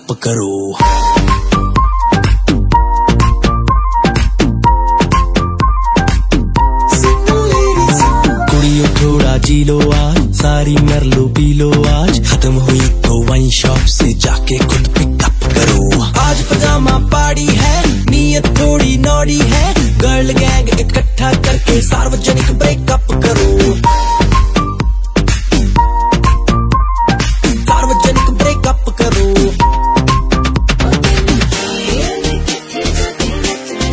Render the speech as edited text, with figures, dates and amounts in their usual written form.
Pickup करो। कुड़ियों थोड़ा जी लो आज, सारी मर लो पी लो आज, खत्म हुई तो वाइन शॉप से जाके खुद पिकअप करो। आज पजामा पार्टी है, नीयत थोड़ी नॉडी है, गर्ल गैंग इकट्ठी